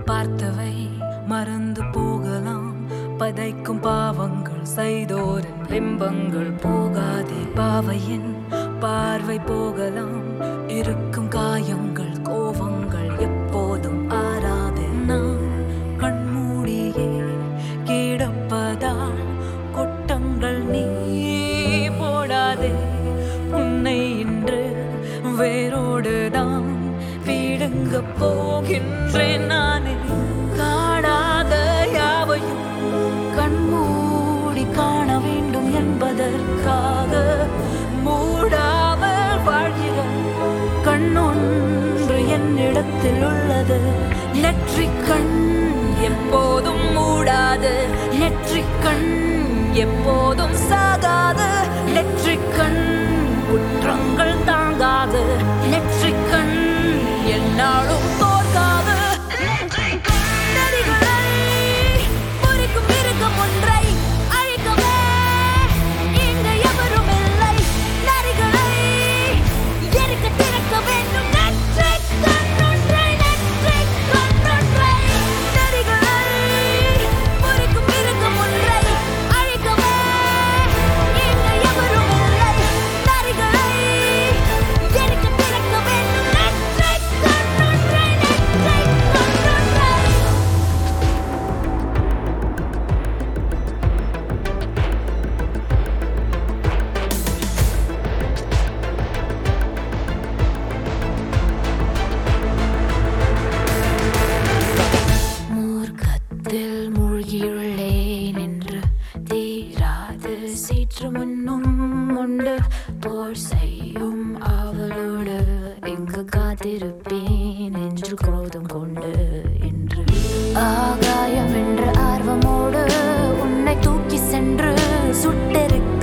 பார்த்தவை மறந்து போகலாம், பதைக்கும் பாவங்கள் செய்தோரின் பிம்பங்கள் போகாதே. பாவையின் பார்வை போகலாம், இருக்கும் காயங்கள் கோவங்கள் எப்போதும் ஆறாதே. நான் கண்மூடியே கிடப்பதால் கொட்டங்கள் நீ போடாதே. உன்னை இன்று வேரோடுதான் பீடுங்க போகின்றேன் நானே. காணாத யாவையும் கண்மூடி காண வேண்டும் என்பதற்காக மூடாமல் வாழ்கிற கண்ணொன்று என்னிடத்தில் உள்ளது. நெற்றிக் கண் எப்போதும் மூடாது, நெற்றிக் கண் எப்போதும் சாகாது. நெற்றிக் கண் குற்றங்கள் தாங்காது, நெற்றிக் கண் என்னாலும் தோற்காது. நதிகளை முறிக்கும் மிருகம் ஒன்றை அழிக்கவே இங்கு எவரும் இல்லை. நதிகளை எரிக்க திறக்க வேண்டும் நெற்றிக் கண்ணொன்றை, நெற்றிக் கண்ணொன்றை. நதிகளை முறிக்கும் மிருகம் ஒன்றை அழிக்கவே இங்கு எவரும் இல்லை. நதிகளை எரிக்க திறக்க வேண்டும் நெற்றிக் கண்ணொன்றை, நெற்றிக் கண்ணொன்றை. மூர்க்கத்தில் மூழ்கியுள்ளேன் என்று தீராது சீற்று முன்னும் உண்டு. போர் செய்யும் அவளோடு எங்கு காத்திருப்பேன் என்று குரோதம் கொண்டு. இன்று ஆகாயம் என்ற ஆர்வமோடு உன்னை தூக்கி சென்று சுட்டெரிக்க